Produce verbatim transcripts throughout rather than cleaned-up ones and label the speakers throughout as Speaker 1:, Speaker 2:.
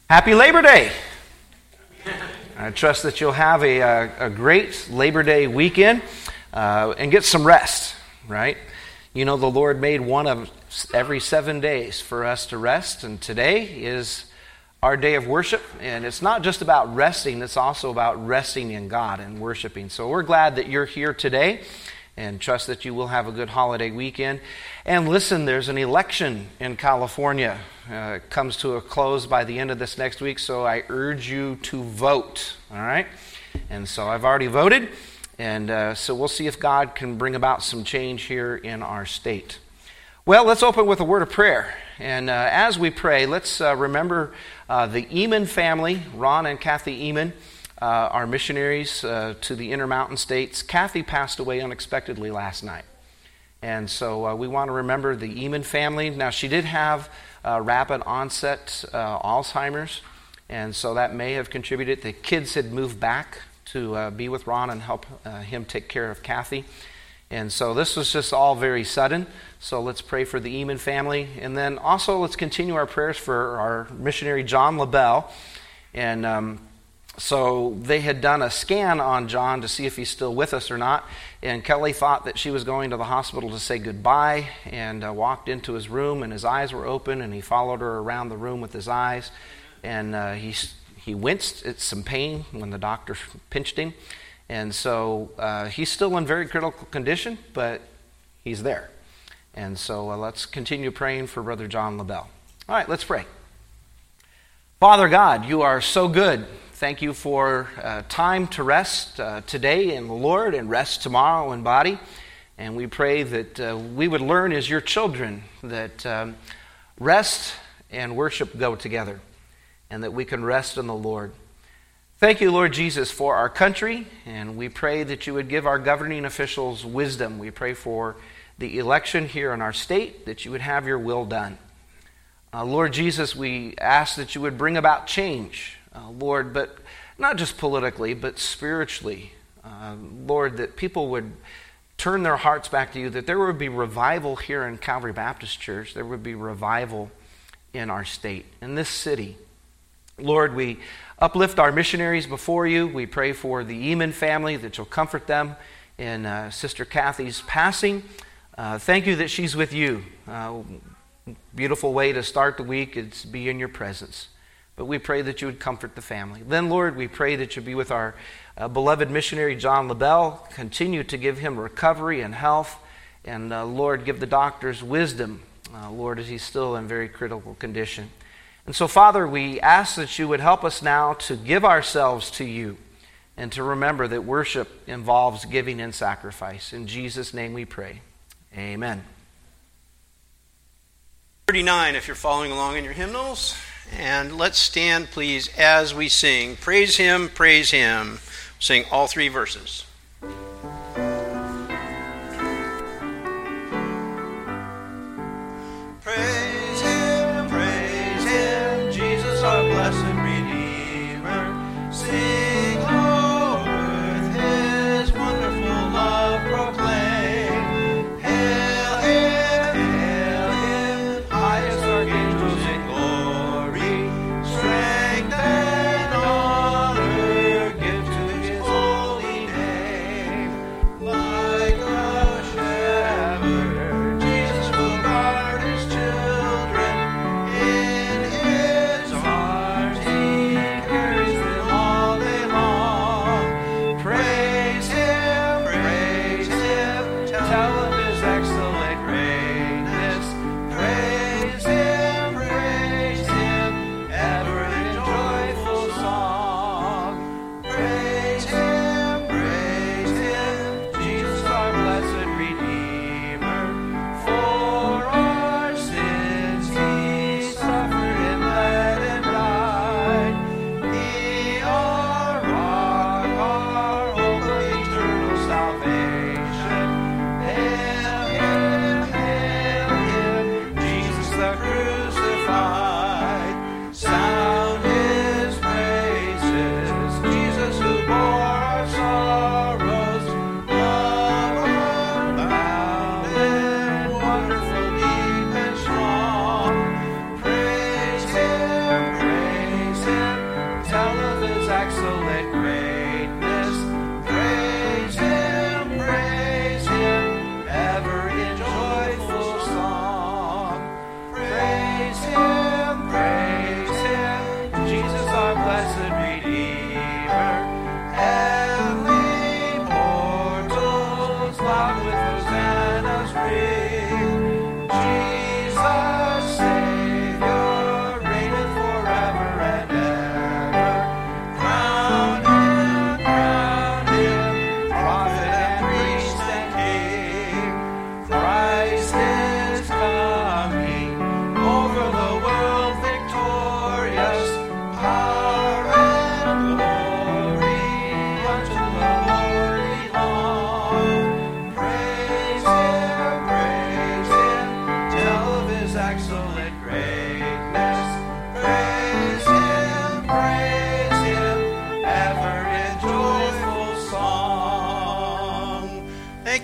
Speaker 1: Happy Labor Day! I trust that you'll have a, a, a great Labor Day weekend uh, and get some rest, right? You know, the Lord made one of every seven days for us to rest, and today is our day of worship. And it's not just about resting, it's also about resting in God and worshiping. So we're glad that you're here today, and trust that you will have a good holiday weekend. And listen, there's an election in California. Uh, it comes to a close by the end of this next week, so I urge you to vote, all right? And so I've already voted, and uh, so we'll see if God can bring about some change here in our state. Well, let's open with a word of prayer. And uh, as we pray, let's uh, remember uh, the Eamon family, Ron and Kathy Eamon. Uh, our missionaries uh, to the Intermountain States. Kathy passed away unexpectedly last night. And so uh, we want to remember the Eamon family. Now, she did have uh, rapid onset uh, Alzheimer's, and so that may have contributed. The kids had moved back to uh, be with Ron and help uh, him take care of Kathy. And so this was just all very sudden. So let's pray for the Eamon family. And then also let's continue our prayers for our missionary John LaBelle. And um, So they had done a scan on John to see if he's still with us or not, and Kelly thought that she was going to the hospital to say goodbye, and uh, walked into his room, and his eyes were open, and he followed her around the room with his eyes, and uh, he he winced at some pain when the doctor pinched him, and so uh, he's still in very critical condition, but he's there. And so uh, let's continue praying for Brother John LaBelle. All right, let's pray. Father God, you are so good. Thank you for uh, time to rest uh, today in the Lord and rest tomorrow in body. And we pray that uh, we would learn as your children that um, rest and worship go together, and that we can rest in the Lord. Thank you, Lord Jesus, for our country, and we pray that you would give our governing officials wisdom. We pray for the election here in our state, that you would have your will done. Uh, Lord Jesus, we ask that you would bring about change. Uh, Lord, but not just politically, but spiritually. Uh, Lord, that people would turn their hearts back to you, that there would be revival here in Calvary Baptist Church. There would be revival in our state, in this city. Lord, we uplift our missionaries before you. We pray for the Eamon family, that you'll comfort them in uh, Sister Kathy's passing. Uh, thank you that she's with you. Uh, beautiful way to start the week is to be in your presence. But we pray that you would comfort the family. Then, Lord, we pray that you be with our uh, beloved missionary, John LaBelle. Continue to give him recovery and health. And, uh, Lord, give the doctors wisdom, uh, Lord, as he's still in very critical condition. And so, Father, we ask that you would help us now to give ourselves to you and to remember that worship involves giving and sacrifice. In Jesus' name we pray. Amen.
Speaker 2: thirty-nine, if you're following along in your hymnals. And let's stand, please, as we sing. Praise him, praise him. Sing all three verses. Praise him, praise him, Jesus our blessed Redeemer. Sing low with his wonderful love proclaim. Hail him, hail him, highest archangels in glory. Strength and honor give to his holy name.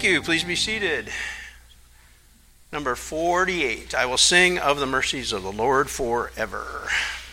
Speaker 2: you. Please be seated. Number forty-eight. I will sing of the mercies of the Lord forever.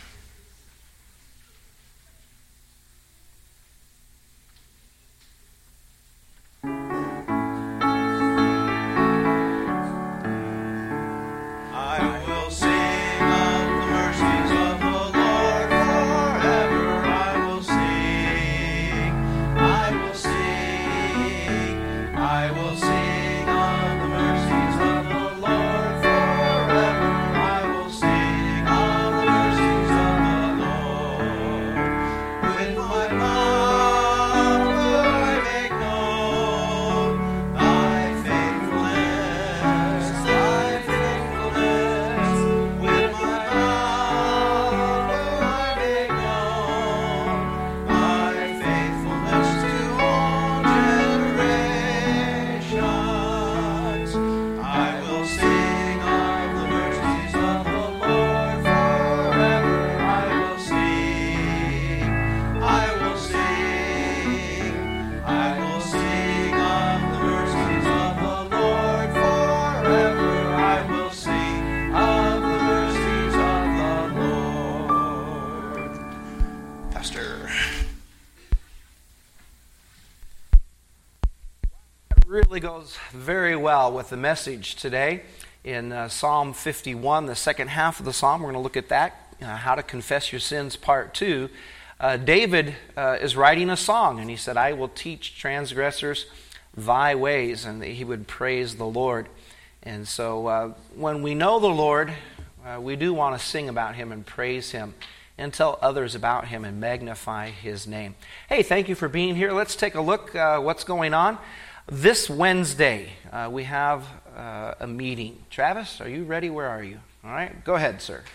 Speaker 1: Really goes very well with the message today in uh, Psalm fifty-one, the second half of the psalm. We're going to look at that, uh, how to confess your sins, part two. Uh, David uh, is writing a song, and he said, I will teach transgressors thy ways, and that he would praise the Lord. And so uh, when we know the Lord, uh, we do want to sing about him and praise him and tell others about him and magnify his name. Hey, thank you for being here. Let's take a look uh, what's going on. This Wednesday, uh, we have uh, a meeting. Travis, are you ready? Where are you? All right, go ahead, sir.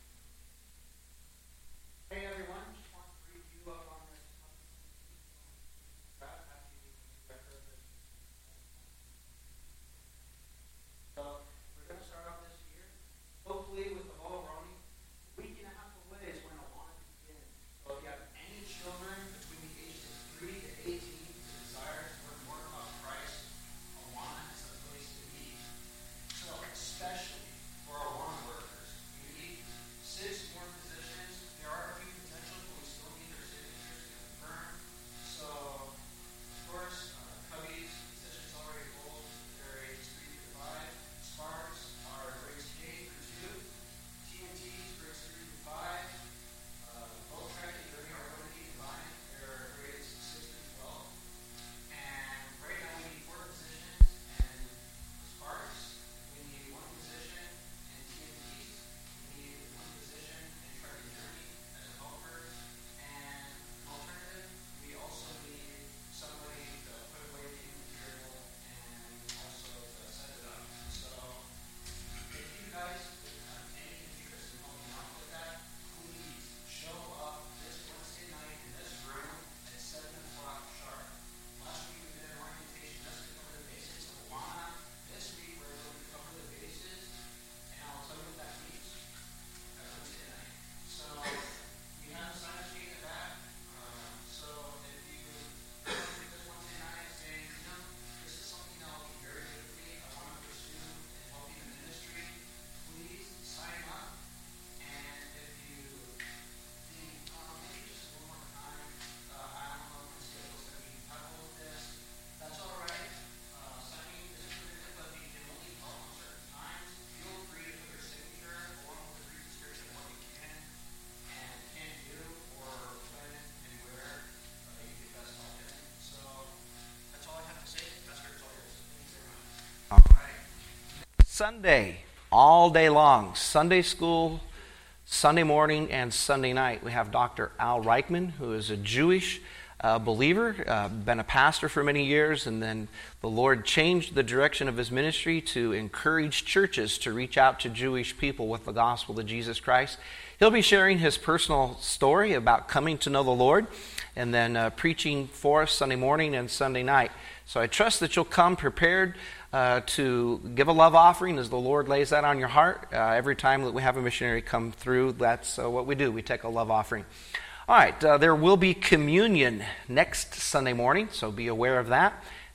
Speaker 3: Hey, everyone. Just want to brief you up on this. So, we're going to start off this year, hopefully with the ball rolling. A week and a half away is when I want to begin. So, if you have any children between the ages of three to eighteen who desire to learn more about Christ, Awana is a place to be. So, especially for Awana workers, we need six more positions. There are a few potentials, but we still need their signatures to confirm. So, of course, uh, Cubby's position's already full. They're ages three to five. Sparks are grades K through two. T N T's grades three to five. Uh, both track and Derby are going to be combined. They're grades six through twelve. And right now we need four positions, and Sparks, we need one position, and T N T's, we need one position, and Track and Journey as a helper. And alternative, we also need somebody to put away the material and also to set it up. So if you guys have any interest in helping out with that, please show up this Wednesday night in this room at seven o'clock sharp. Last week we did an orientation just to cover the basics of Awana. This week we're going to cover the bases, and I'll tell you what that means at Wednesday night. So we have a sign-up sheet in the back. Um, so if you come to this Wednesday night saying, you know, this is something that will be very good for me, I want to pursue and helping the ministry, please sign up. And if you think, oh, maybe just one more time, uh, I don't know if my schedule's going to be compatible with this, that's all right. Uh, signing isn't permitted, but if you can only help on certain times, feel free to put your signature along with a brief description of what you can and can't do, or when and where uh, you can best help in. So that's all I have to say. Pastor, it's all yours. Thank you very much.
Speaker 1: All right. Sunday, all day long. Sunday school, Sunday morning, and Sunday night. We have Doctor Al Reichman, who is a Jewish uh, believer, uh, been a pastor for many years, and then the Lord changed the direction of his ministry to encourage churches to reach out to Jewish people with the gospel of Jesus Christ. He'll be sharing his personal story about coming to know the Lord, and then uh, preaching for us Sunday morning and Sunday night. So I trust that you'll come prepared uh, to give a love offering as the Lord lays that on your heart. Uh, every time that we have a missionary come through, that's uh, what we do. We take a love offering. All right, uh, there will be communion next Sunday morning, so be aware of that.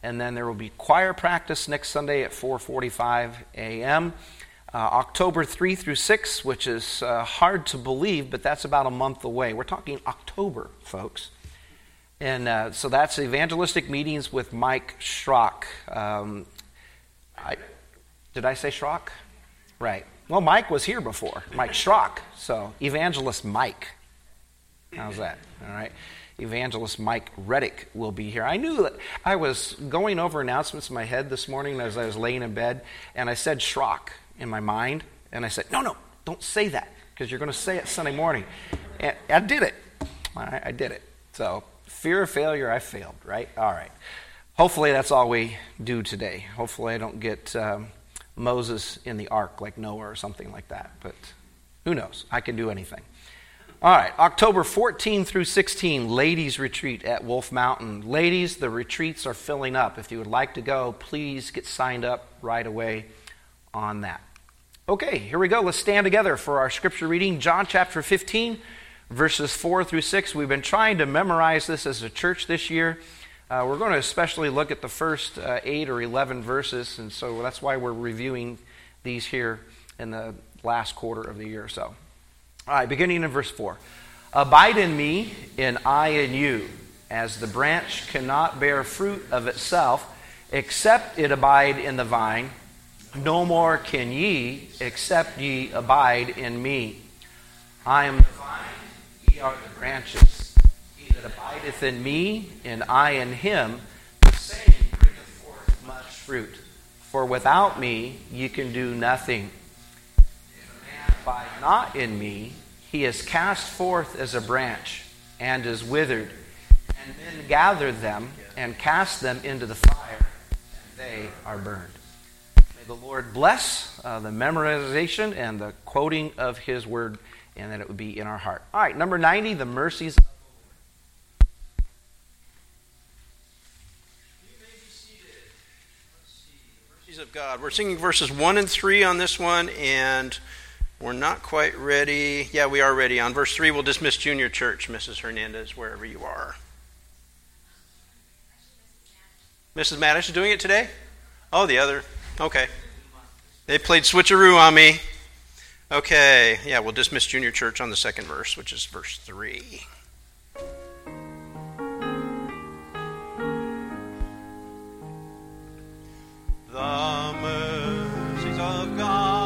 Speaker 1: And then there will be choir practice next Sunday at four forty-five a.m. Uh, October third through sixth, which is uh, hard to believe, but that's about a month away. We're talking October, folks. And uh, so that's evangelistic meetings with Mike Schrock. Um, I, did I say Schrock? Right. Well, Mike was here before, Mike Schrock. So Evangelist Mike. How's that? All right. Evangelist Mike Reddick will be here. I knew that I was going over announcements in my head this morning as I was laying in bed, and I said Schrock in my mind, and I said, no, no, don't say that, because you're going to say it Sunday morning. And I did it. All right, I did it. So fear of failure, I failed, right? All right. Hopefully that's all we do today. Hopefully I don't get um, Moses in the ark like Noah or something like that, but who knows? I can do anything. All right, October fourteenth through sixteenth, ladies retreat at Wolf Mountain. Ladies, the retreats are filling up. If you would like to go, please get signed up right away on that. Okay, here we go. Let's stand together for our scripture reading. John chapter fifteen, verses four through six. We've been trying to memorize this as a church this year. Uh, we're going to especially look at the first uh, eight or eleven verses, and so that's why we're reviewing these here in the last quarter of the year or so. All right, beginning in verse four. Abide in me, and I in you, as the branch cannot bear fruit of itself, except it abide in the vine. No more can ye, except ye abide in me. I am the vine, ye are the branches. He that abideth in me, and I in him, the same bringeth forth much fruit. For without me ye can do nothing. Abide not in me, he is cast forth as a branch and is withered, and men gather them and cast them into the fire, and they are burned. May the Lord bless uh, the memorization and the quoting of his word, and that it would be in our heart. All right, number ninety, the mercies of the Lord.
Speaker 2: You may be seated. Let's see, the mercies of God. We're singing verses one and three on this one, and we're not quite ready. Yeah, we are ready. On verse three, we'll dismiss Junior Church, Missus Hernandez, wherever you are. Missus Maddish is doing it today? Oh, the other. Okay. They played switcheroo on me. Okay. Yeah, we'll dismiss Junior Church on the second verse, which is verse three. The mercies of God.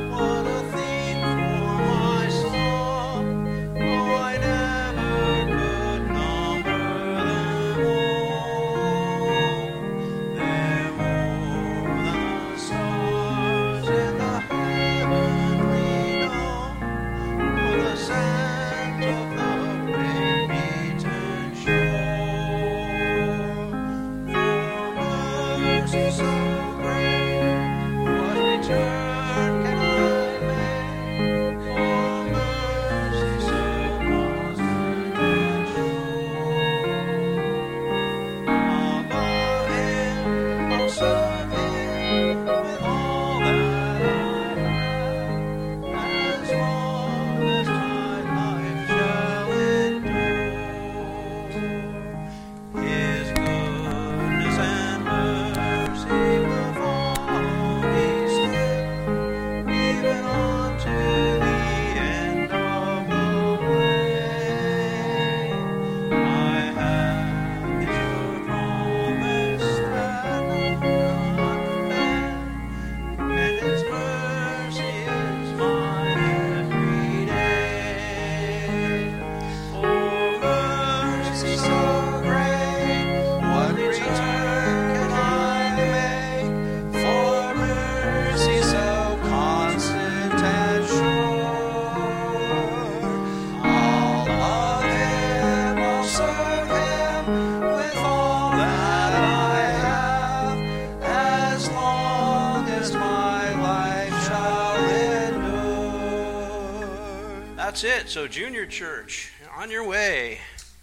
Speaker 2: That's it. So Junior Church, on your way.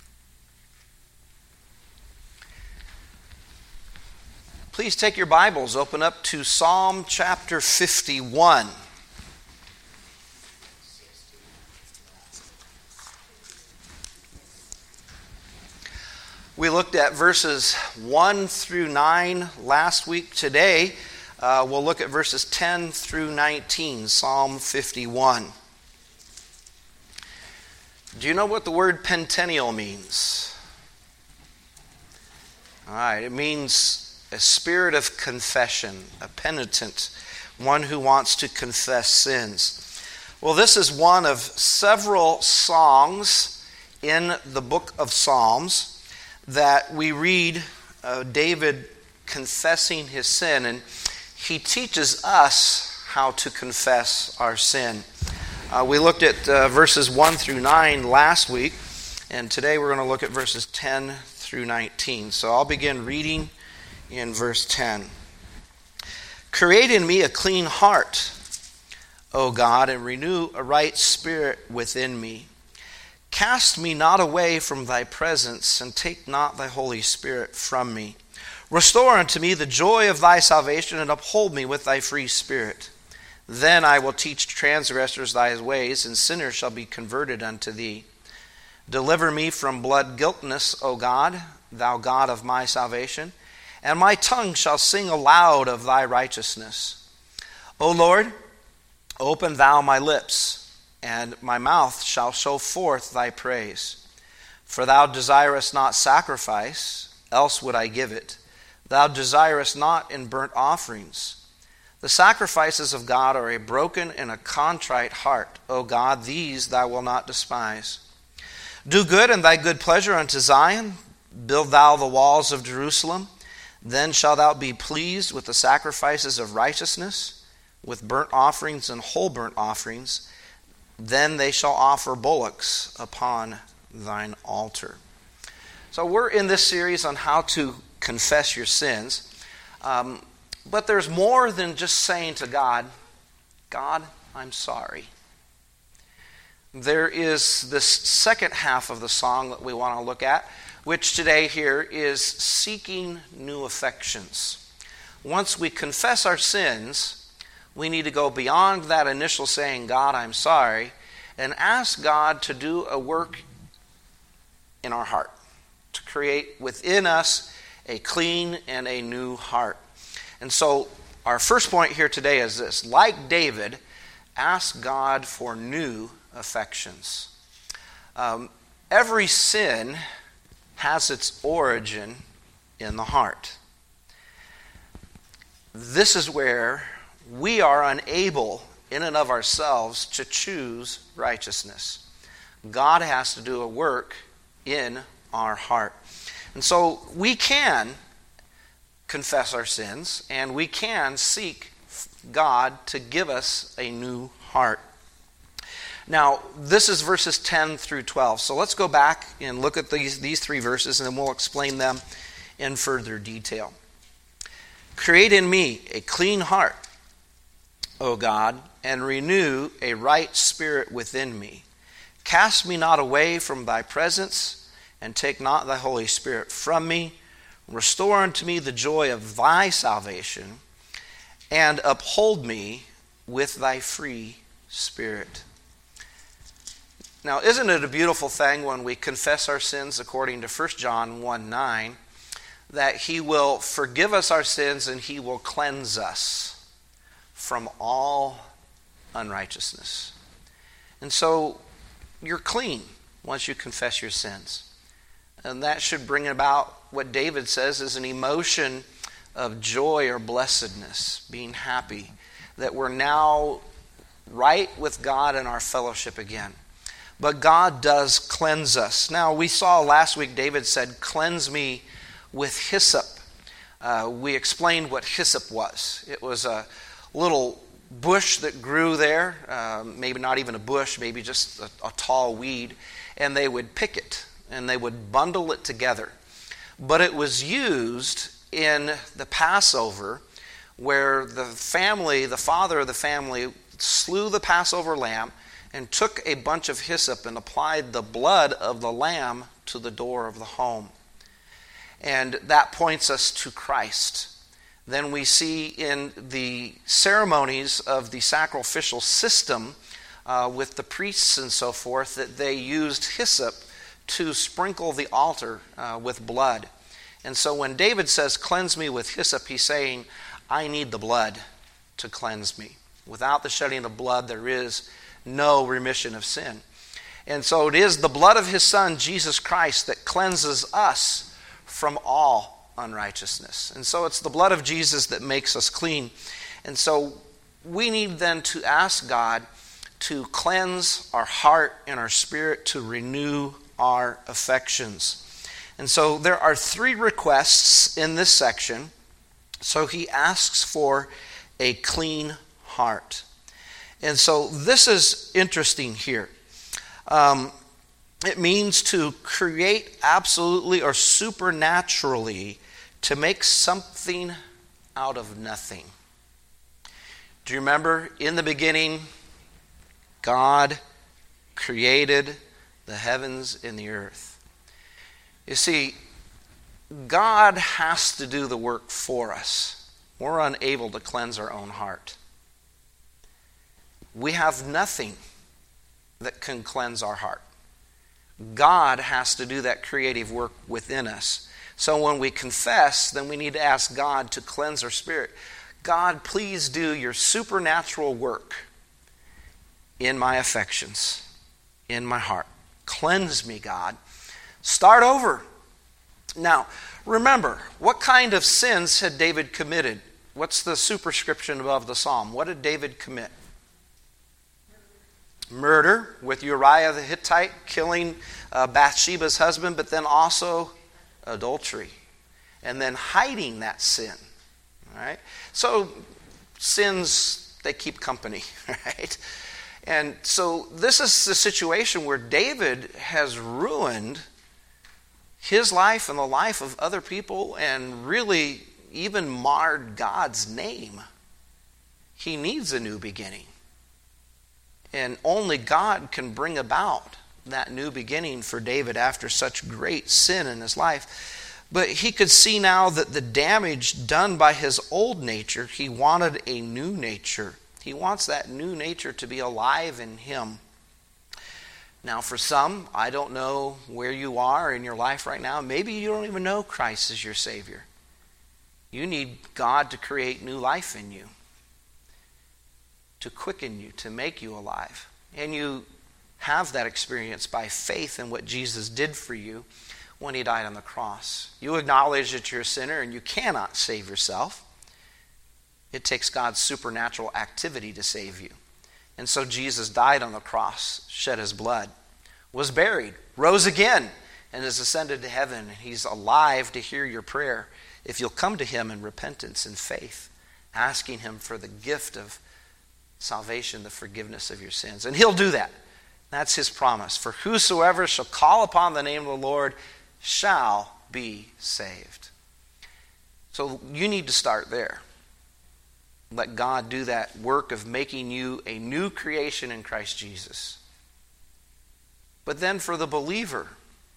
Speaker 2: Please take your Bibles, open up to Psalm chapter fifty-one.
Speaker 1: We looked at verses one through nine last week. Today, uh, we'll look at verses ten through nineteen, Psalm fifty-one. Do you know what the word pentennial means? All right, it means a spirit of confession, a penitent, one who wants to confess sins. Well, this is one of several songs in the book of Psalms that we read uh, David confessing his sin, and he teaches us how to confess our sin. Uh, we looked at uh, verses one through nine last week, and today we're going to look at verses ten through nineteen. So I'll begin reading in verse ten. Create in me a clean heart, O God, and renew a right spirit within me. Cast me not away from thy presence, and take not thy Holy Spirit from me. Restore unto me the joy of thy salvation, and uphold me with thy free spirit. Then I will teach transgressors thy ways, and sinners shall be converted unto thee. Deliver me from blood guiltiness, O God, thou God of my salvation, and my tongue shall sing aloud of thy righteousness. O Lord, open thou my lips, and my mouth shall show forth thy praise. For thou desirest not sacrifice, else would I give it. Thou desirest not in burnt offerings. The sacrifices of God are a broken and a contrite heart. O God, these thou wilt not despise. Do good in thy good pleasure unto Zion. Build thou the walls of Jerusalem. Then shalt thou be pleased with the sacrifices of righteousness, with burnt offerings and whole burnt offerings. Then they shall offer bullocks upon thine altar. So we're in this series on how to confess your sins. Um, but there's more than just saying to God, God, I'm sorry. There is this second half of the song that we want to look at, which today here is seeking new affections. Once we confess our sins, we need to go beyond that initial saying, God, I'm sorry, and ask God to do a work in our heart, to create within us a clean and a new heart. And so our first point here today is this. Like David, ask God for new affections. Um, every sin has its origin in the heart. This is where we are unable in and of ourselves to choose righteousness. God has to do a work in our heart. And so we can confess our sins, and we can seek God to give us a new heart. Now, this is verses ten through twelve. So let's go back and look at these, these three verses, and then we'll explain them in further detail. Create in me a clean heart, O God, and renew a right spirit within me. Cast me not away from thy presence, and take not thy Holy Spirit from me. Restore unto me the joy of thy salvation, and uphold me with thy free spirit. Now, isn't it a beautiful thing when we confess our sins according to First John one nine, that he will forgive us our sins and he will cleanse us from all unrighteousness. And so you're clean once you confess your sins. And that should bring about what David says is an emotion of joy or blessedness, being happy, that we're now right with God in our fellowship again. But God does cleanse us. Now, we saw last week David said, cleanse me with hyssop. Uh, we explained what hyssop was. It was a little bush that grew there, uh, maybe not even a bush, maybe just a, a tall weed, and they would pick it, and they would bundle it together. But it was used in the Passover, where the family, the father of the family, slew the Passover lamb and took a bunch of hyssop and applied the blood of the lamb to the door of the home. And that points us to Christ. Then we see in the ceremonies of the sacrificial system uh, with the priests and so forth that they used hyssop to sprinkle the altar uh, with blood. And so when David says, cleanse me with hyssop, he's saying, I need the blood to cleanse me. Without the shedding of blood, there is no remission of sin. And so it is the blood of his Son, Jesus Christ, that cleanses us from all unrighteousness. And so it's the blood of Jesus that makes us clean. And so we need then to ask God to cleanse our heart and our spirit, to renew our affections. And so there are three requests in this section. So he asks for a clean heart. And so this is interesting here. Um, it means to create absolutely or supernaturally, to make something out of nothing. Do you remember in the beginning, God created the heavens and the earth? You see, God has to do the work for us. We're unable to cleanse our own heart. We have nothing that can cleanse our heart. God has to do that creative work within us. So when we confess, then we need to ask God to cleanse our spirit. God, please do your supernatural work in my affections, in my heart. Cleanse me, God. Start over. Now, remember, what kind of sins had David committed? What's the superscription above the psalm? What did David commit? Murder with Uriah the Hittite, killing uh, Bathsheba's husband, but then also adultery. And then hiding that sin. All right? So, sins, they keep company, right? And so this is the situation where David has ruined his life and the life of other people and really even marred God's name. He needs a new beginning. And only God can bring about that new beginning for David after such great sin in his life. But he could see now that the damage done by his old nature, he wanted a new nature. He wants that new nature to be alive in him. Now for some, I don't know where you are in your life right now. Maybe you don't even know Christ as your Savior. You need God to create new life in you, to quicken you, to make you alive. And you have that experience by faith in what Jesus did for you when he died on the cross. You acknowledge that you're a sinner and you cannot save yourself. It takes God's supernatural activity to save you. And so Jesus died on the cross, shed his blood, was buried, rose again, and is ascended to heaven. And he's alive to hear your prayer if you'll come to him in repentance and faith, asking him for the gift of salvation, the forgiveness of your sins. And he'll do that. That's his promise. For whosoever shall call upon the name of the Lord shall be saved. So you need to start there. Let God do that work of making you a new creation in Christ Jesus. But then for the believer,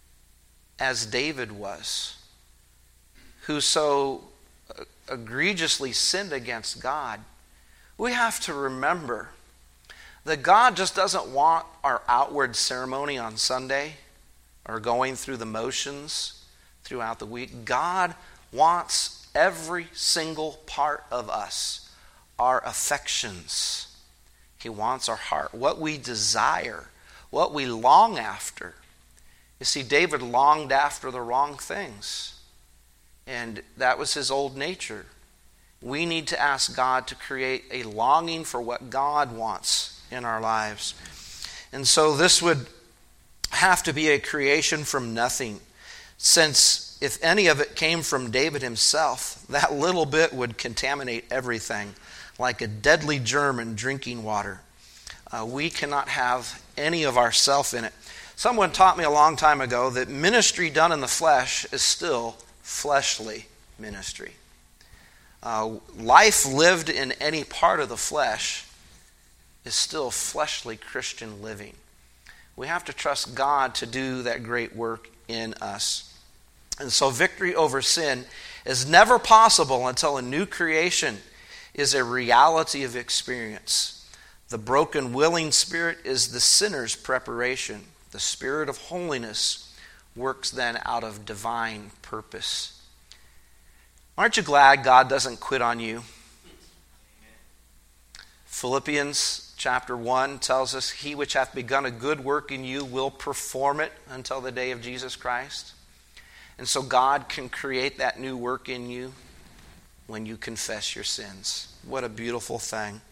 Speaker 1: as David was, who so egregiously sinned against God, we have to remember that God just doesn't want our outward ceremony on Sunday or going through the motions throughout the week. God wants every single part of us. Our affections. He wants our heart. What we desire. What we long after. You see, David longed after the wrong things. And that was his old nature. We need to ask God to create a longing for what God wants in our lives. And so this would have to be a creation from nothing. Since if any of it came from David himself, that little bit would contaminate everything. Like a deadly germ in drinking water. Uh, we cannot have any of ourself in it. Someone taught me a long time ago that ministry done in the flesh is still fleshly ministry. Uh, life lived in any part of the flesh is still fleshly Christian living. We have to trust God to do that great work in us. And so victory over sin is never possible until a new creation is a reality of experience. The broken, willing spirit is the sinner's preparation. The spirit of holiness works then out of divine purpose. Aren't you glad God doesn't quit on you? Philippians chapter one tells us, he which hath begun a good work in you will perform it until the day of Jesus Christ. And so God can create that new work in you when you confess your sins. What a beautiful thing.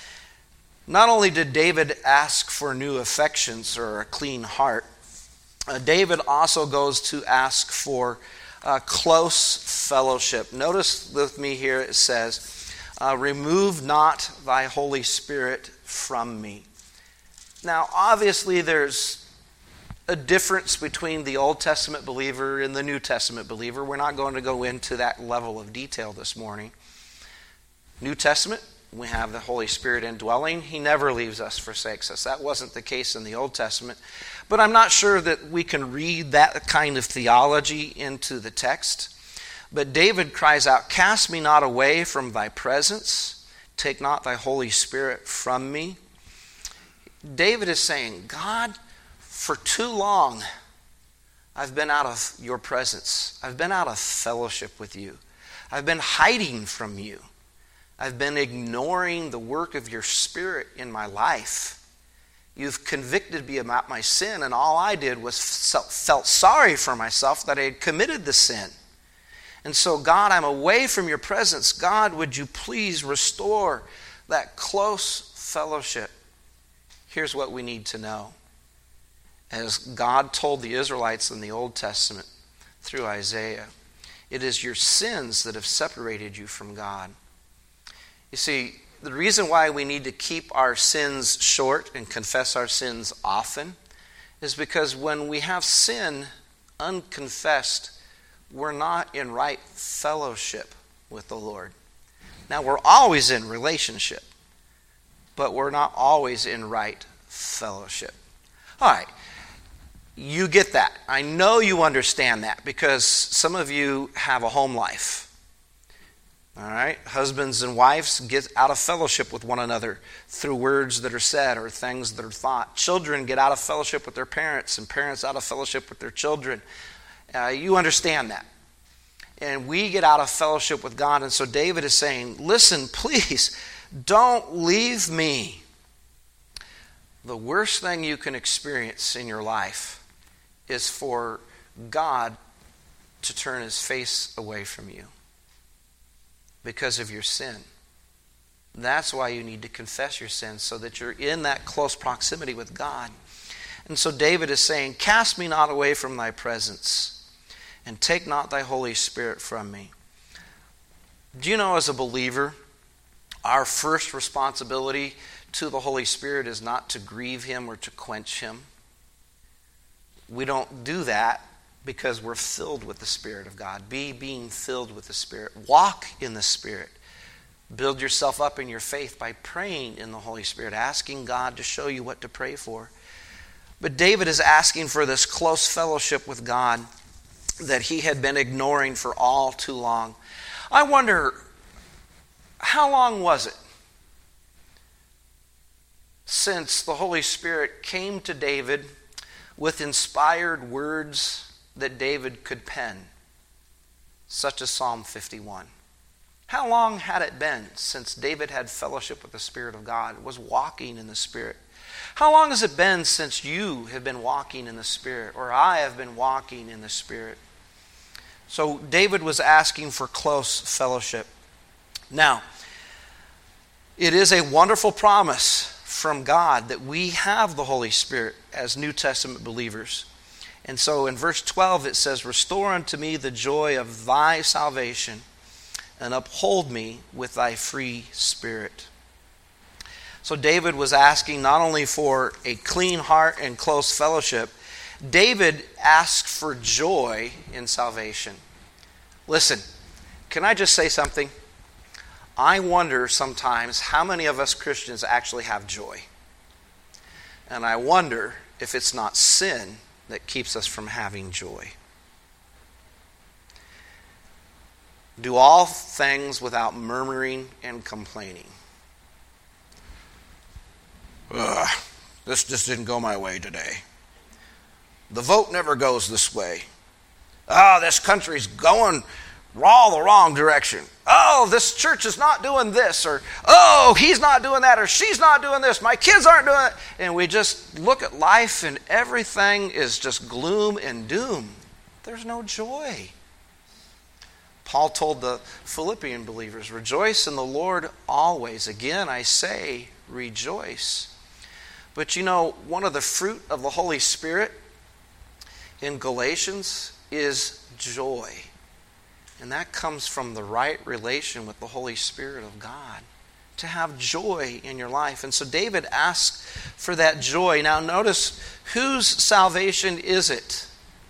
Speaker 1: Not only did David ask for new affections or a clean heart, uh, David also goes to ask for uh, close fellowship. Notice with me here it says, uh, remove not thy Holy Spirit from me. Now obviously there's a difference between the Old Testament believer and the New Testament believer. We're not going to go into that level of detail this morning. New Testament, we have the Holy Spirit indwelling. He never leaves us, forsakes us. That wasn't the case in the Old Testament. But I'm not sure that we can read that kind of theology into the text. But David cries out, cast me not away from thy presence. Take not thy Holy Spirit from me. David is saying, God, for too long, I've been out of your presence. I've been out of fellowship with you. I've been hiding from you. I've been ignoring the work of your Spirit in my life. You've convicted me about my sin, and all I did was felt sorry for myself that I had committed the sin. And so, God, I'm away from your presence. God, would you please restore that close fellowship? Here's what we need to know. As God told the Israelites in the Old Testament through Isaiah, it is your sins that have separated you from God. You see, the reason why we need to keep our sins short and confess our sins often is because when we have sin unconfessed, we're not in right fellowship with the Lord. Now, we're always in relationship, but we're not always in right fellowship. All right. You get that. I know you understand that because some of you have a home life. All right? Husbands and wives get out of fellowship with one another through words that are said or things that are thought. Children get out of fellowship with their parents, and parents out of fellowship with their children. Uh, you understand that. And we get out of fellowship with God. And so David is saying, listen, please, don't leave me. The worst thing you can experience in your life is for God to turn his face away from you because of your sin. That's why you need to confess your sins, so that you're in that close proximity with God. And so David is saying, cast me not away from thy presence, and take not thy Holy Spirit from me. Do you know, as a believer, our first responsibility to the Holy Spirit is not to grieve him or to quench him. We don't do that because we're filled with the Spirit of God. Be being filled with the Spirit. Walk in the Spirit. Build yourself up in your faith by praying in the Holy Spirit, asking God to show you what to pray for. But David is asking for this close fellowship with God that he had been ignoring for all too long. I wonder, how long was it since the Holy Spirit came to David with inspired words that David could pen, such as Psalm fifty-one? How long had it been since David had fellowship with the Spirit of God, was walking in the Spirit? How long has it been since you have been walking in the Spirit, or I have been walking in the Spirit? So David was asking for close fellowship. Now, it is a wonderful promise from God that we have the Holy Spirit as New Testament believers. And so in verse twelve it says, restore unto me the joy of thy salvation, and uphold me with thy free spirit. So David was asking not only for a clean heart and close fellowship, David asked for joy in salvation. Listen, can I just say something? I wonder sometimes how many of us Christians actually have joy. And I wonder if it's not sin that keeps us from having joy. Do all things without murmuring and complaining. Ugh, this just didn't go my way today. The vote never goes this way. Oh, this country's going all the wrong direction. Oh, this church is not doing this, or oh, he's not doing that, or she's not doing this. My kids aren't doing it. And we just look at life and everything is just gloom and doom. There's no joy. Paul told the Philippian believers, rejoice in the Lord always. Again, I say, rejoice. But you know, one of the fruit of the Holy Spirit in Galatians is joy. And that comes from the right relation with the Holy Spirit of God. To have joy in your life. And so David asks for that joy. Now notice, whose salvation is it?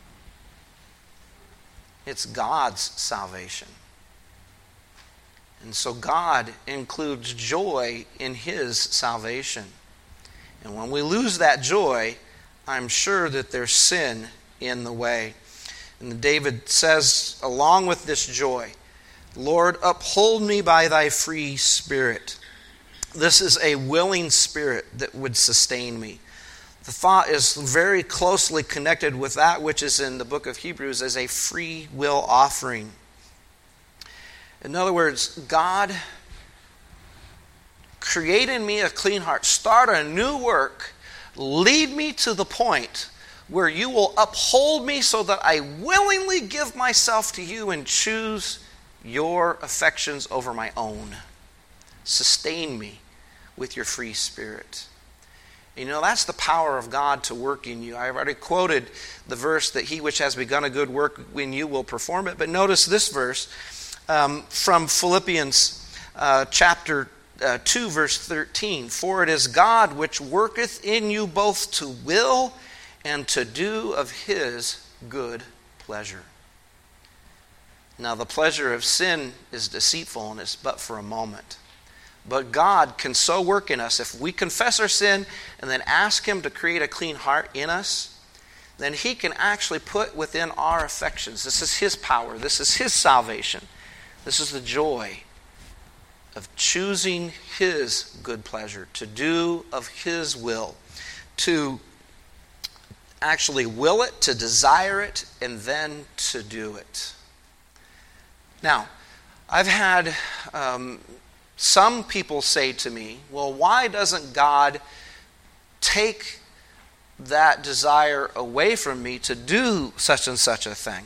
Speaker 1: It's God's salvation. And so God includes joy in His salvation. And when we lose that joy, I'm sure that there's sin in the way. And David says, along with this joy, Lord, uphold me by thy free spirit. This is a willing spirit that would sustain me. The thought is very closely connected with that which is in the book of Hebrews as a free will offering. In other words, God, create in me a clean heart, start a new work, lead me to the point where you will uphold me so that I willingly give myself to you and choose your affections over my own. Sustain me with your free spirit. You know, that's the power of God to work in you. I've already quoted the verse that he which has begun a good work in you will perform it. But notice this verse um, from Philippians uh, chapter uh, two, verse thirteen. For it is God which worketh in you both to will and to do of his good pleasure. Now the pleasure of sin is deceitful and it's but for a moment. But God can so work in us, if we confess our sin and then ask him to create a clean heart in us, then he can actually put within our affections. This is his power. This is his salvation. This is the joy of choosing his good pleasure, to do of his will, to actually will it, to desire it, and then to do it. Now, I've had um, some people say to me, well, why doesn't God take that desire away from me to do such and such a thing?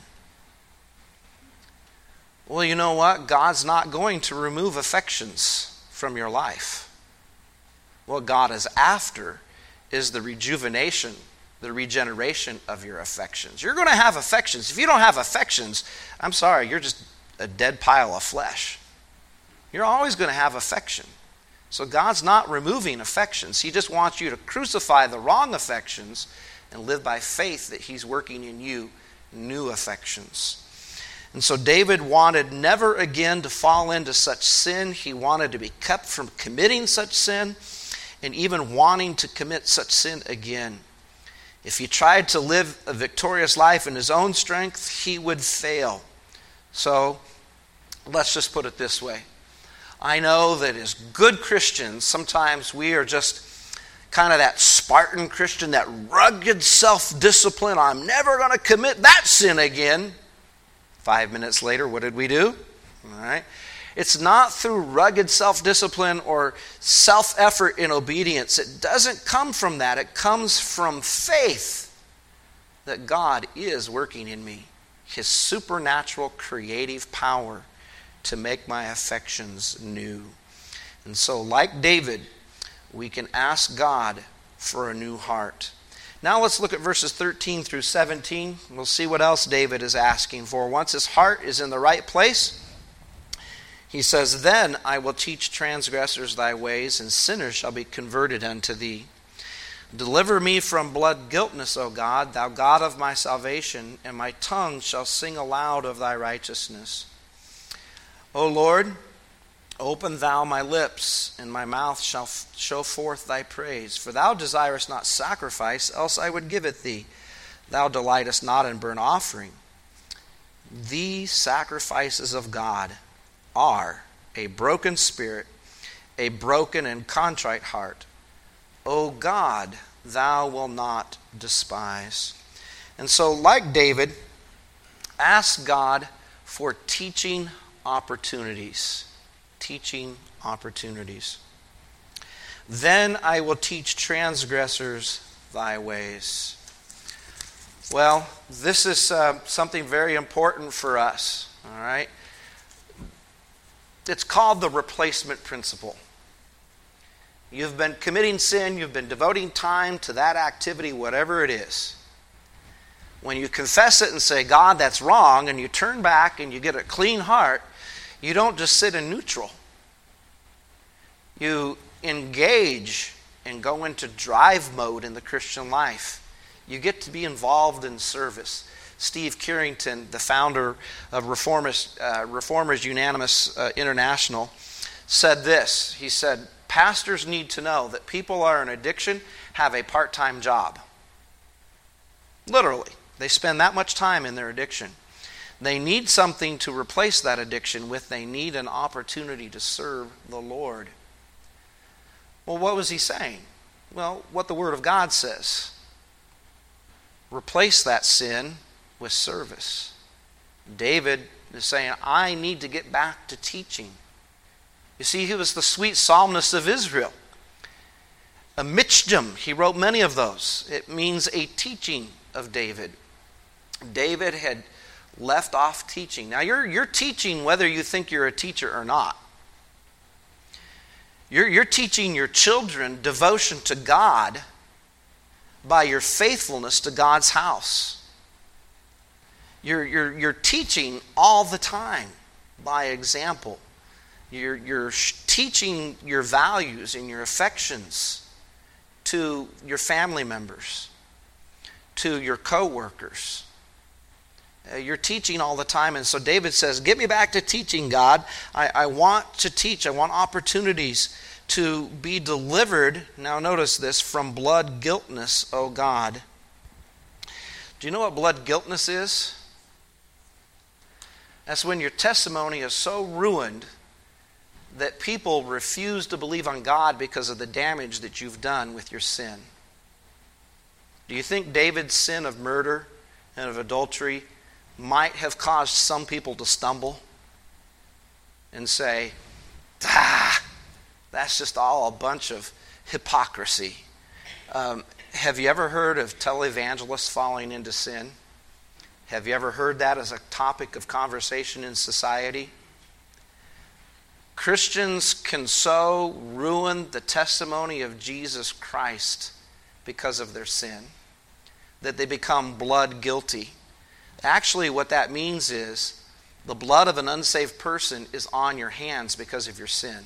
Speaker 1: Well, you know what? God's not going to remove affections from your life. What God is after is the rejuvenation, the regeneration of your affections. You're going to have affections. If you don't have affections, I'm sorry, you're just a dead pile of flesh. You're always going to have affection. So God's not removing affections. He just wants you to crucify the wrong affections and live by faith that he's working in you new affections. And so David wanted never again to fall into such sin. He wanted to be kept from committing such sin and even wanting to commit such sin again. If he tried to live a victorious life in his own strength, he would fail. So let's just put it this way. I know that as good Christians, sometimes we are just kind of that Spartan Christian, that rugged self-discipline. I'm never going to commit that sin again. Five minutes later, what did we do? All right. It's not through rugged self-discipline or self-effort in obedience. It doesn't come from that. It comes from faith that God is working in me. His supernatural creative power to make my affections new. And so, like David, we can ask God for a new heart. Now let's look at verses thirteen through seventeen. We'll see what else David is asking for. Once his heart is in the right place, he says, then I will teach transgressors thy ways, and sinners shall be converted unto thee. Deliver me from blood guiltness, O God, thou God of my salvation, and my tongue shall sing aloud of thy righteousness. O Lord, open thou my lips, and my mouth shall f- show forth thy praise. For thou desirest not sacrifice, else I would give it thee. Thou delightest not in burnt offering. The sacrifices of God are a broken spirit, a broken and contrite heart. O God, thou wilt not despise. And so, like David, ask God for teaching opportunities. Teaching opportunities. Then I will teach transgressors thy ways. Well, this is uh, something very important for us, all right? It's called the replacement principle. You've been committing sin, you've been devoting time to that activity, whatever it is. When you confess it and say, God, that's wrong, and you turn back and you get a clean heart, you don't just sit in neutral. You engage and go into drive mode in the Christian life. You get to be involved in service. Steve Carrington, the founder of Reformers, uh, Reformers Unanimous uh, International, said this. He said, pastors need to know that people who are in addiction have a part-time job. Literally. They spend that much time in their addiction. They need something to replace that addiction with. They need an opportunity to serve the Lord. Well, what was he saying? Well, what the Word of God says. Replace that sin with service. David is saying, I need to get back to teaching. You see, he was the sweet psalmist of Israel. A michtam, he wrote many of those. It means a teaching of David. David had left off teaching. Now, you're, you're teaching whether you think you're a teacher or not. You're, you're teaching your children devotion to God by your faithfulness to God's house. You're, you're, you're teaching all the time by example. You're, you're teaching your values and your affections to your family members, to your co-workers. Uh, you're teaching all the time. And so David says, get me back to teaching, God. I, I want to teach. I want opportunities to be delivered, now notice this, from blood guiltness, O God. Do you know what blood guiltness is? That's when your testimony is so ruined that people refuse to believe on God because of the damage that you've done with your sin. Do you think David's sin of murder and of adultery might have caused some people to stumble and say, ah, that's just all a bunch of hypocrisy? Um, have you ever heard of televangelists falling into sin? Have you ever heard that as a topic of conversation in society? Christians can so ruin the testimony of Jesus Christ because of their sin that they become blood guilty. Actually, what that means is the blood of an unsaved person is on your hands because of your sin.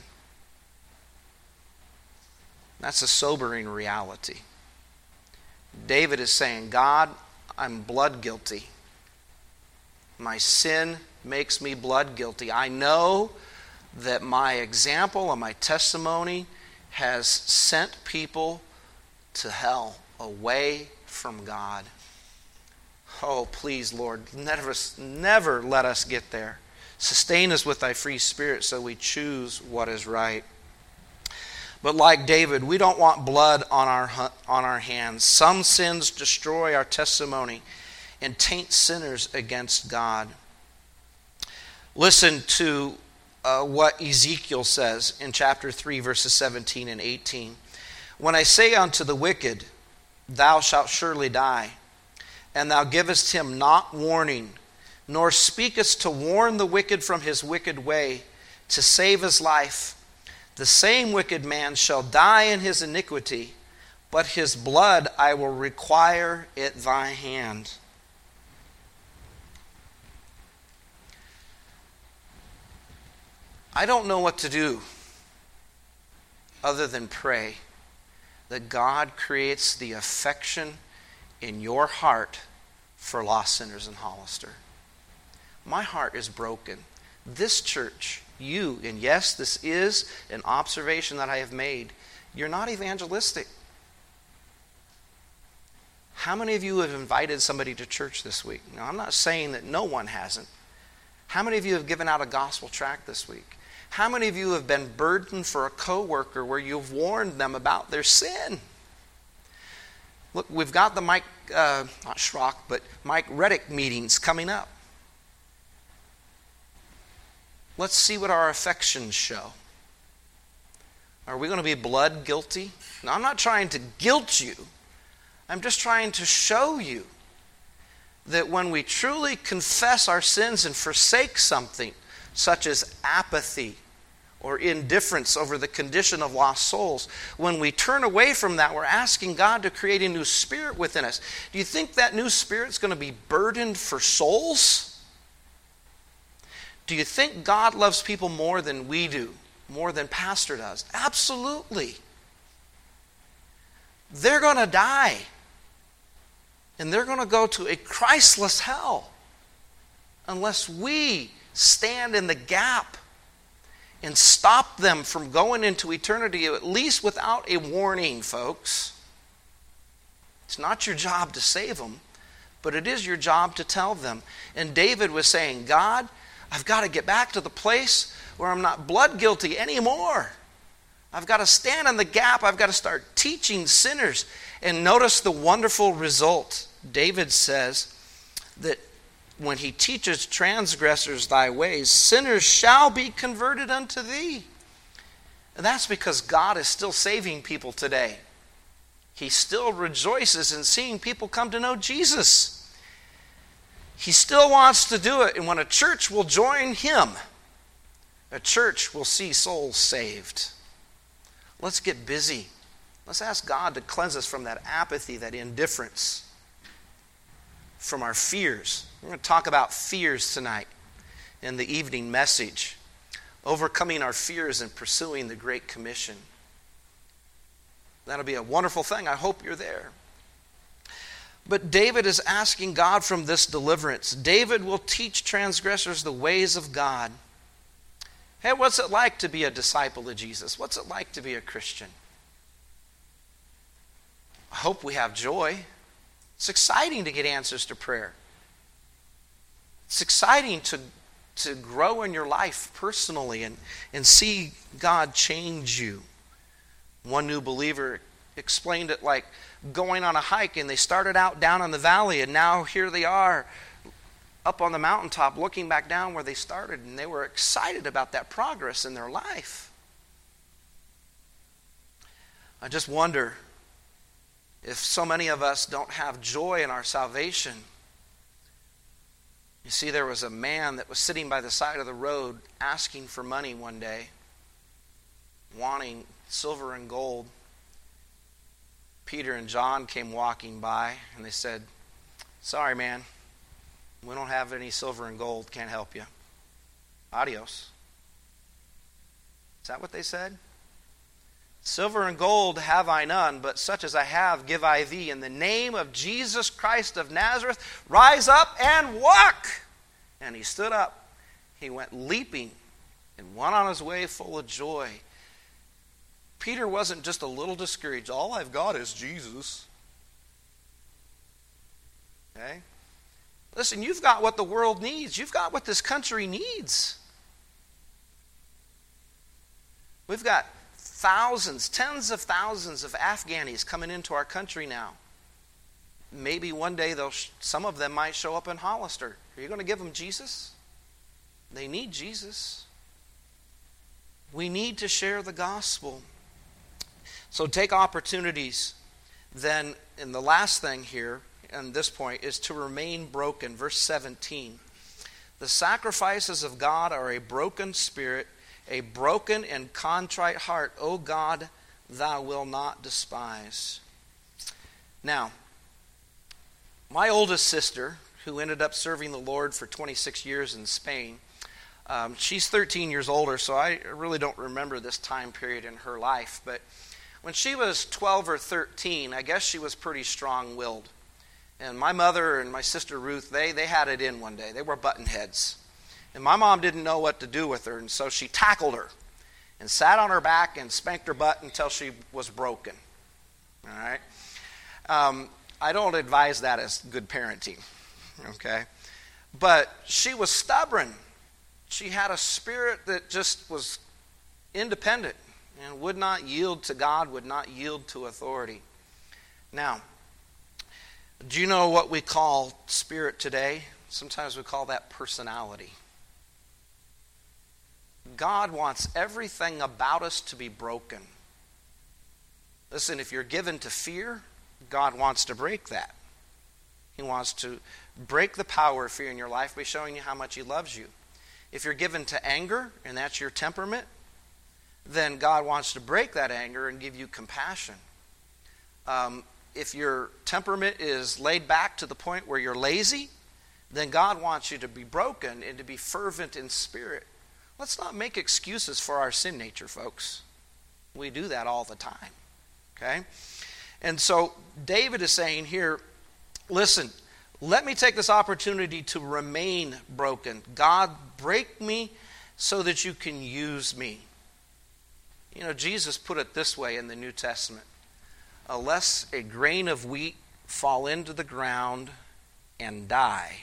Speaker 1: That's a sobering reality. David is saying, God, I'm blood guilty. My sin makes me blood guilty. I know that my example and my testimony has sent people to hell, away from God. Oh, please, Lord, never, never let us get there. Sustain us with thy free spirit so we choose what is right. But like David, we don't want blood on our, on our hands. Some sins destroy our testimony and taint sinners against God. Listen to uh, what Ezekiel says in chapter three, verses seventeen and eighteen. When I say unto the wicked, thou shalt surely die, and thou givest him not warning, nor speakest to warn the wicked from his wicked way, to save his life, the same wicked man shall die in his iniquity, but his blood I will require at thy hand. I don't know what to do other than pray that God creates the affection in your heart for lost sinners in Hollister. My heart is broken. This church, you, and yes, this is an observation that I have made, you're not evangelistic. How many of you have invited somebody to church this week? Now, I'm not saying that no one hasn't. How many of you have given out a gospel tract this week? How many of you have been burdened for a coworker where you've warned them about their sin? Look, we've got the Mike, uh, not Schrock, but Mike Reddick meetings coming up. Let's see what our affections show. Are we going to be blood guilty? Now, I'm not trying to guilt you. I'm just trying to show you that when we truly confess our sins and forsake something, such as apathy or indifference over the condition of lost souls, when we turn away from that, we're asking God to create a new spirit within us. Do you think that new spirit's going to be burdened for souls? Do you think God loves people more than we do, more than Pastor does? Absolutely. They're going to die. And they're going to go to a Christless hell unless we stand in the gap and stop them from going into eternity, at least without a warning, folks. It's not your job to save them, but it is your job to tell them. And David was saying, God, I've got to get back to the place where I'm not blood guilty anymore. I've got to stand in the gap. I've got to start teaching sinners. And notice the wonderful result. David says that when he teaches transgressors thy ways, sinners shall be converted unto thee. And that's because God is still saving people today. He still rejoices in seeing people come to know Jesus. He still wants to do it. And when a church will join him, a church will see souls saved. Let's get busy. Let's ask God to cleanse us from that apathy, that indifference, from our fears. We're going to talk about fears tonight in the evening message. Overcoming our fears and pursuing the Great Commission. That'll be a wonderful thing. I hope you're there. But David is asking God from this deliverance. David will teach transgressors the ways of God. Hey, what's it like to be a disciple of Jesus? What's it like to be a Christian? I hope we have joy. It's exciting to get answers to prayer. It's exciting to, to grow in your life personally and, and see God change you. One new believer explained it like going on a hike, and they started out down in the valley, and now here they are up on the mountaintop looking back down where they started, and they were excited about that progress in their life. I just wonder if so many of us don't have joy in our salvation. You see, there was a man that was sitting by the side of the road asking for money one day, wanting silver and gold. Peter and John came walking by, and they said, "Sorry, man, we don't have any silver and gold. Can't help you. Adios." Is that what they said? "Silver and gold have I none, but such as I have give I thee. In the name of Jesus Christ of Nazareth, rise up and walk." And he stood up. He went leaping and went on his way full of joy. Peter wasn't just a little discouraged. All I've got is Jesus. Okay? Listen, you've got what the world needs. You've got what this country needs. We've got thousands, tens of thousands of Afghanis coming into our country now. Maybe one day they'll sh- some of them might show up in Hollister. Are you going to give them Jesus? They need Jesus. We need to share the gospel. So take opportunities. Then, and the last thing here, and this point, is to remain broken. Verse seventeen. The sacrifices of God are a broken spirit, a broken and contrite heart, O God, thou wilt not despise. Now, my oldest sister, who ended up serving the Lord for twenty-six years in Spain, um, she's thirteen years older, so I really don't remember this time period in her life. But when she was twelve or thirteen, I guess she was pretty strong-willed. And my mother and my sister Ruth, they, they had it in one day. They were button heads. And my mom didn't know what to do with her, and so she tackled her and sat on her back and spanked her butt until she was broken. All right? Um, I don't advise that as good parenting, okay? But she was stubborn. She had a spirit that just was independent and would not yield to God, would not yield to authority. Now, Do you know what we call spirit today? Sometimes we call that personality. God wants everything about us to be broken. Listen, if you're given to fear, God wants to break that. He wants to break the power of fear in your life by showing you how much He loves you. If you're given to anger, and that's your temperament, then God wants to break that anger and give you compassion. Um, if your temperament is laid back to the point where you're lazy, then God wants you to be broken and to be fervent in spirit. Let's not make excuses for our sin nature, folks. We do that all the time. Okay? And so David is saying here, listen, let me take this opportunity to remain broken. God, break me so that you can use me. You know, Jesus put it this way in the New Testament. Unless a grain of wheat fall into the ground and die,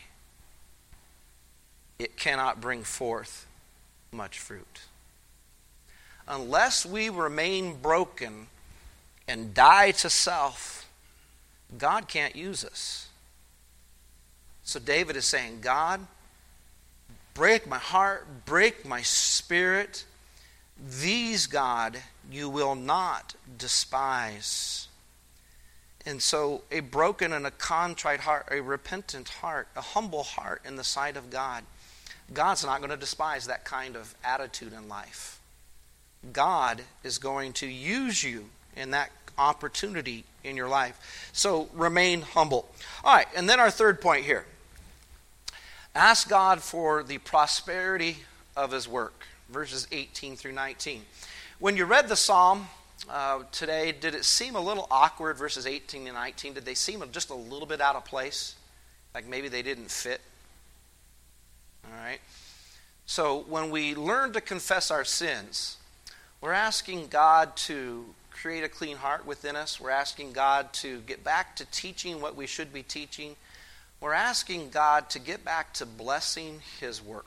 Speaker 1: it cannot bring forth much fruit. Unless we remain broken and die to self, God can't use us. So David is saying, God, break my heart, break my spirit. These, God, you will not despise. And so a broken and a contrite heart, a repentant heart, a humble heart in the sight of God, God's not going to despise that kind of attitude in life. God is going to use you in that opportunity in your life. So remain humble. All right, and then our third point here. Ask God for the prosperity of His work. Verses eighteen through nineteen. When you read the psalm uh, today, did it seem a little awkward, verses eighteen and nineteen? Did they seem just a little bit out of place? Like maybe they didn't fit? All right. So when we learn to confess our sins, we're asking God to create a clean heart within us. We're asking God to get back to teaching what we should be teaching. We're asking God to get back to blessing His work.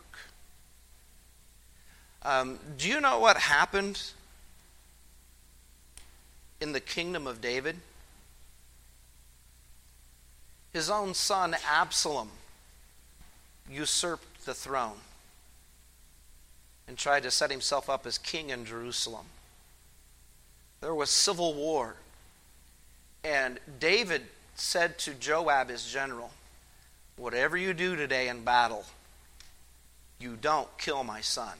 Speaker 1: Um, do you know what happened in the kingdom of David? His own son Absalom usurped the throne and tried to set himself up as king in Jerusalem. There was civil war. And David said to Joab, his general, whatever you do today in battle, you don't kill my son.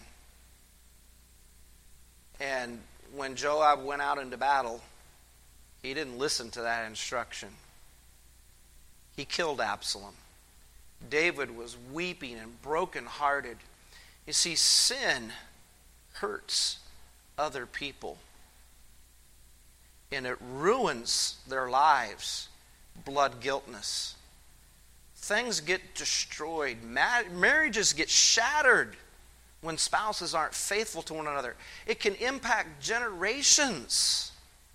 Speaker 1: And when Joab went out into battle, he didn't listen to that instruction. He killed Absalom. David was weeping and brokenhearted. You see, sin hurts other people. And it ruins their lives. Blood guiltness. Things get destroyed. Marriages get shattered when spouses aren't faithful to one another. It can impact generations.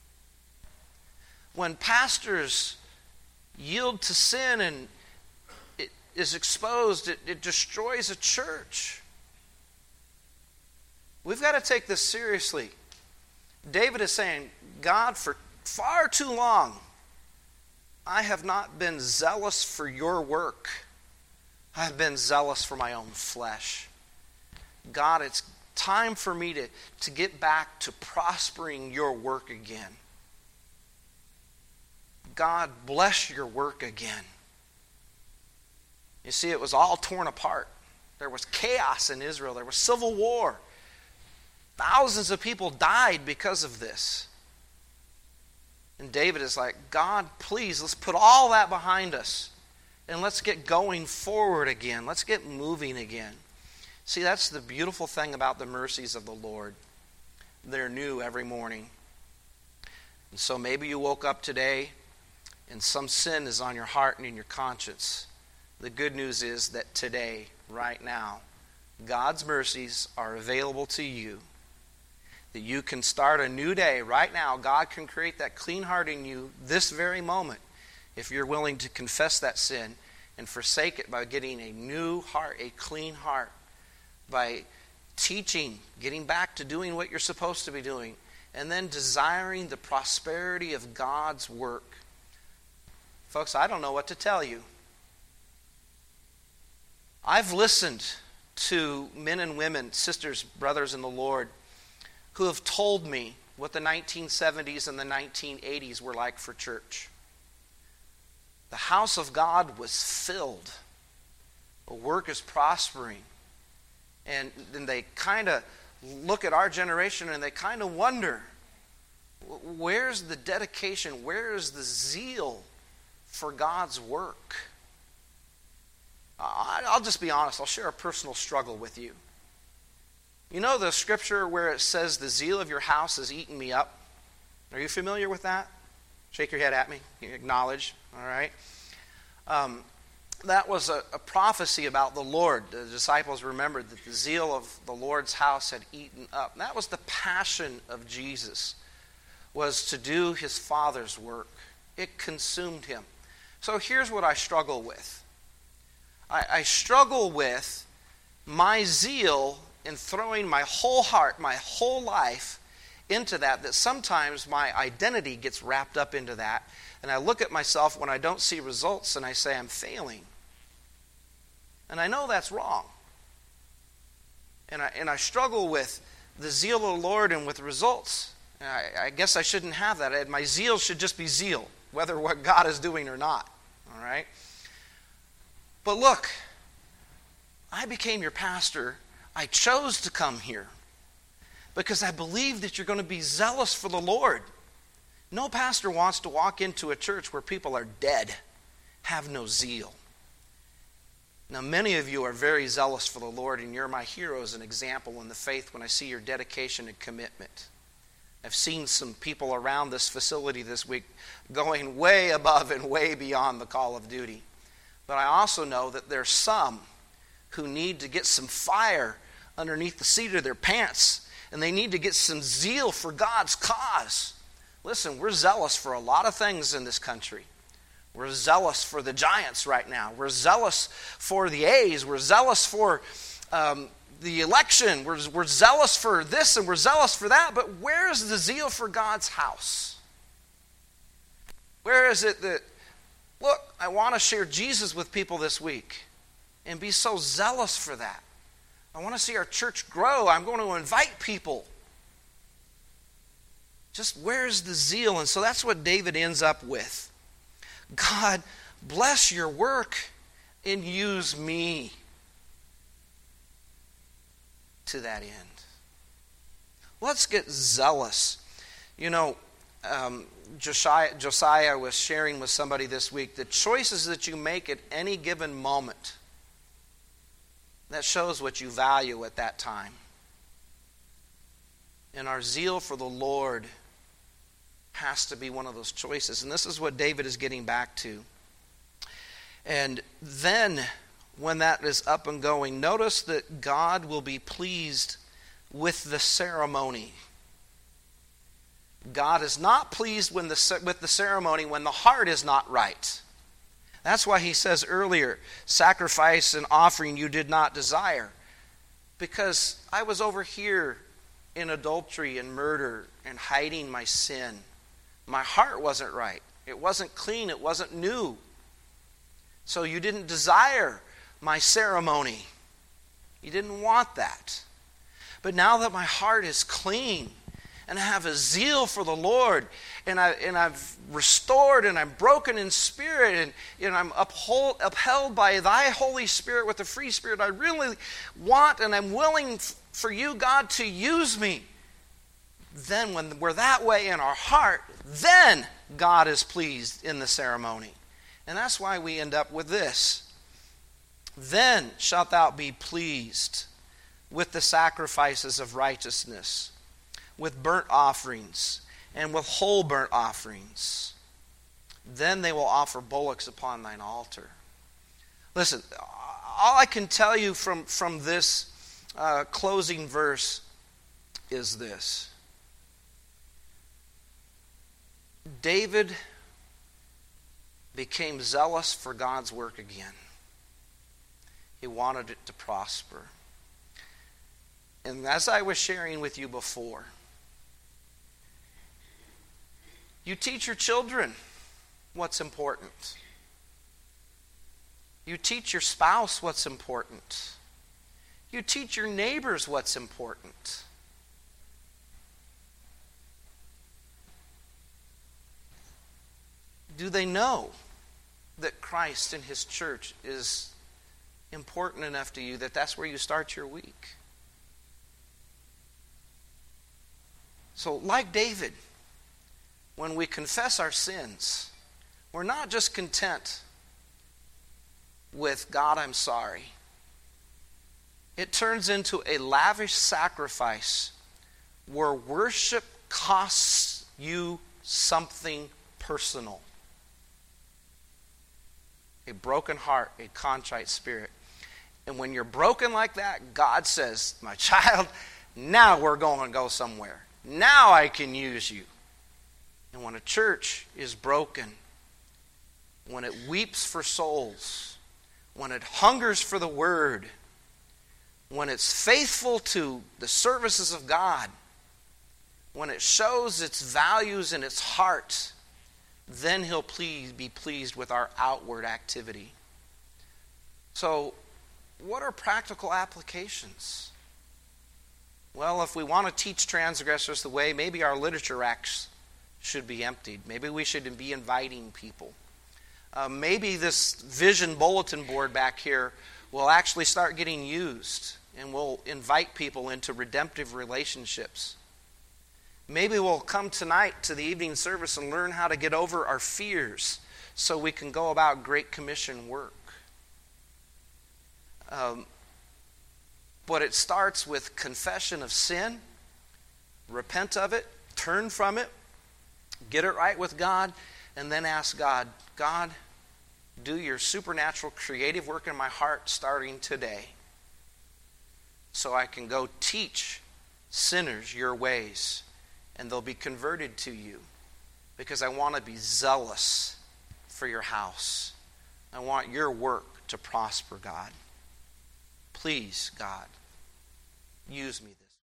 Speaker 1: When pastors yield to sin and it is exposed, it, it destroys a church. We've got to take this seriously. David is saying, God, for far too long, I have not been zealous for your work. I have been zealous for my own flesh. God, it's time for me to, to get back to prospering your work again. God, bless your work again. You see, it was all torn apart. There was chaos in Israel. There was civil war. Thousands of people died because of this. And David is like, God, please, let's put all that behind us. And let's get going forward again. Let's get moving again. See, that's the beautiful thing about the mercies of the Lord. They're new every morning. And so maybe you woke up today and some sin is on your heart and in your conscience. The good news is that today, right now, God's mercies are available to you. That you can start a new day right now. God can create that clean heart in you this very moment if you're willing to confess that sin and forsake it by getting a new heart, a clean heart, by teaching, getting back to doing what you're supposed to be doing, and then desiring the prosperity of God's work. Folks, I don't know what to tell you. I've listened to men and women, sisters, brothers in the Lord, who have told me what the nineteen seventies and the nineteen eighties were like for church. The house of God was filled. The work is prospering. And then they kind of look at our generation and they kind of wonder, where's the dedication? Where is the zeal for God's work? I'll just be honest. I'll share a personal struggle with you. You know the scripture where it says, the zeal of your house has eaten me up? Are you familiar with that? Shake your head at me. You acknowledge. All right. Um, that was a, a prophecy about the Lord. The disciples remembered that the zeal of the Lord's house had eaten up. And that was the passion of Jesus, was to do his Father's work. It consumed him. So here's what I struggle with. I, I struggle with my zeal in throwing my whole heart, my whole life into that, that sometimes my identity gets wrapped up into that. And I look at myself when I don't see results and I say I'm failing. And I know that's wrong. And I, and I struggle with the zeal of the Lord and with results. And I, I guess I shouldn't have that. My zeal should just be zeal, whether what God is doing or not. All right? But look, I became your pastor. I chose to come here because I believe that you're going to be zealous for the Lord. No pastor wants to walk into a church where people are dead, have no zeal. Now, many of you are very zealous for the Lord, and you're my heroes and example in the faith when I see your dedication and commitment. I've seen some people around this facility this week going way above and way beyond the call of duty. But I also know that there's some who need to get some fire underneath the seat of their pants, and they need to get some zeal for God's cause. Listen, we're zealous for a lot of things in this country. We're zealous for the Giants right now. We're zealous for the A's. We're zealous for um, the election. We're, we're zealous for this and we're zealous for that. But where is the zeal for God's house? Where is it that, look, I want to share Jesus with people this week and be so zealous for that. I want to see our church grow. I'm going to invite people. Just where's the zeal? And so that's what David ends up with. God, bless your work and use me to that end. Let's get zealous. You know, um, Josiah, Josiah was sharing with somebody this week, the choices that you make at any given moment, that shows what you value at that time. And our zeal for the Lord has to be one of those choices. And this is what David is getting back to. And then, when that is up and going, notice that God will be pleased with the ceremony. God is not pleased when the, with the ceremony when the heart is not right. That's why he says earlier, sacrifice and offering you did not desire. Because I was over here in adultery and murder and hiding my sin. My heart wasn't right. It wasn't clean. It wasn't new. So you didn't desire my ceremony. You didn't want that. But now that my heart is clean and I have a zeal for the Lord and, I, and I've restored and I'm broken in spirit and, and I'm uphold, upheld by thy Holy Spirit with a free spirit, I really want and I'm willing f- for you, God, to use me. Then when we're that way in our heart, then God is pleased in the ceremony. And that's why we end up with this. Then shalt thou be pleased with the sacrifices of righteousness, with burnt offerings, and with whole burnt offerings. Then they will offer bullocks upon thine altar. Listen, all I can tell you from, from this uh, closing verse is this. David became zealous for God's work again. He wanted it to prosper. And as I was sharing with you before, you teach your children. what's important. You teach your spouse what's important. You teach your neighbors what's important. Do they know that Christ and his church is important enough to you that that's where you start your week? So, like David, when we confess our sins, we're not just content with God, I'm sorry. It turns into a lavish sacrifice where worship costs you something personal. A broken heart, a contrite spirit. And when you're broken like that, God says, my child, now we're going to go somewhere. Now I can use you. And when a church is broken, when it weeps for souls, when it hungers for the word, when it's faithful to the services of God, when it shows its values in its heart, then he'll please be pleased with our outward activity. So, what are practical applications? Well, if we want to teach transgressors the way, maybe our literature racks should be emptied. Maybe we should be inviting people. Uh, maybe this vision bulletin board back here will actually start getting used, and we'll invite people into redemptive relationships. Maybe we'll come tonight to the evening service and learn how to get over our fears so we can go about Great Commission work. Um, but it starts with confession of sin, repent of it, turn from it, get it right with God, and then ask God, God, do your supernatural creative work in my heart starting today so I can go teach sinners your ways and they'll be converted to you because I want to be zealous for your house. I want your work to prosper, God. Please, God, use me.